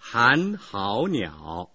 寒号鸟。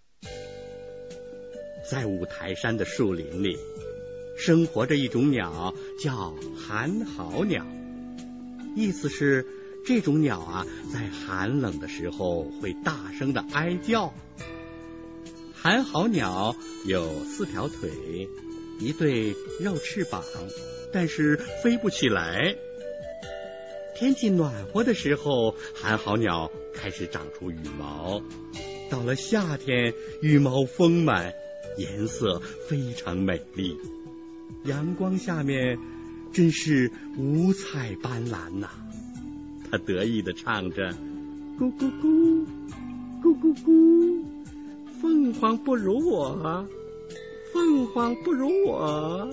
在五台山的树林里，生活着一种鸟，叫寒号鸟。意思是这种鸟啊，在寒冷的时候会大声的哀叫。寒号鸟有4条腿，1对肉翅膀，但是飞不起来。天气暖和的时候，寒号鸟开始长出羽毛。到了夏天，羽毛丰满，颜色非常美丽，阳光下面真是五彩斑斓呐。它得意地唱着：咕咕咕，咕咕咕，凤凰不如我，凤凰不如我。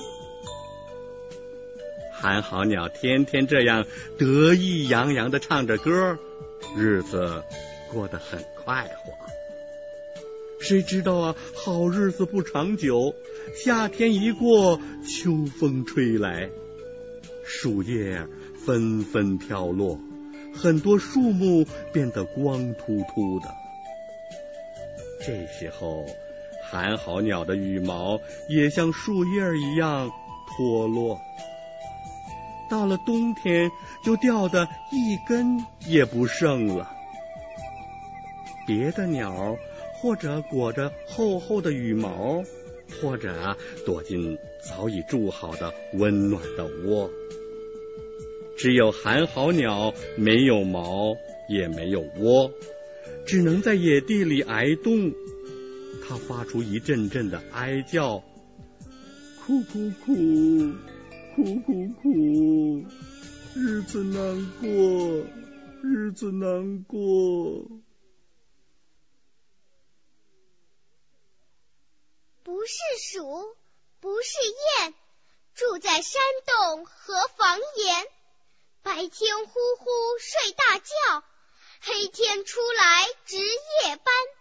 寒号鸟天天这样得意洋洋地唱着歌，日子过得很快活。谁知道啊，好日子不长久，夏天一过，秋风吹来，树叶纷纷飘落，很多树木变得光秃秃的。这时候，寒号鸟的羽毛也像树叶一样脱落，到了冬天就掉得一根也不剩了。别的鸟或者裹着厚厚的羽毛，或者躲进早已筑好的温暖的窝。只有寒号鸟没有毛，也没有窝，只能在野地里挨冻。它发出一阵阵的哀叫，哭哭哭，哭哭哭，日子难过，日子难过。 不是鼠，不是雁，住在山洞和房檐，白天呼呼睡大觉，黑天出来值夜班。